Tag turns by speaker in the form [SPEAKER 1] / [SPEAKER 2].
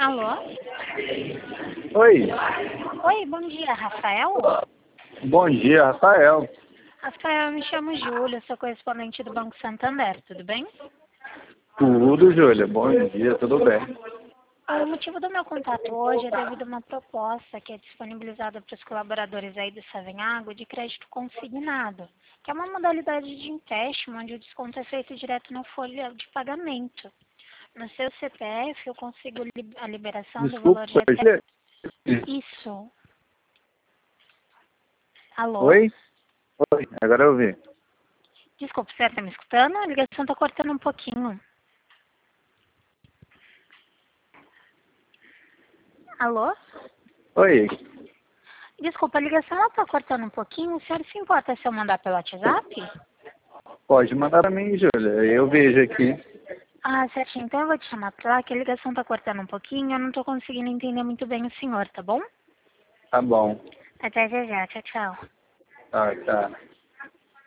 [SPEAKER 1] Alô?
[SPEAKER 2] Oi,
[SPEAKER 1] Oi, bom dia, Rafael?
[SPEAKER 2] bom dia, Rafael.
[SPEAKER 1] Rafael, eu me chamo Júlia, sou correspondente do Banco Santander, tudo bem?
[SPEAKER 2] Tudo, Júlia, bom dia, tudo bem.
[SPEAKER 1] O motivo do meu contato hoje é devido a uma proposta que é disponibilizada para os colaboradores aí do Savenhago de crédito consignado, que é uma modalidade de empréstimo onde o desconto é feito direto na folha de pagamento. No seu CPF eu consigo a liberação do
[SPEAKER 2] Desculpa,
[SPEAKER 1] valor de até...
[SPEAKER 2] Júlia.
[SPEAKER 1] Isso. Alô?
[SPEAKER 2] Oi? Oi, agora eu ouvi.
[SPEAKER 1] Desculpa, você está me escutando? A ligação está cortando um pouquinho. Alô?
[SPEAKER 2] Oi,
[SPEAKER 1] Desculpa, a ligação está cortando um pouquinho. O senhor se importa se eu mandar pelo WhatsApp?
[SPEAKER 2] pode mandar pra mim, Júlia, eu vejo aqui.
[SPEAKER 1] Ah, certinho. Então eu vou te chamar pra lá, que a ligação está cortando um pouquinho. Eu não estou conseguindo entender muito bem o senhor, tá bom?
[SPEAKER 2] Tá bom.
[SPEAKER 1] Até já já. Tchau, tchau.
[SPEAKER 2] Tá.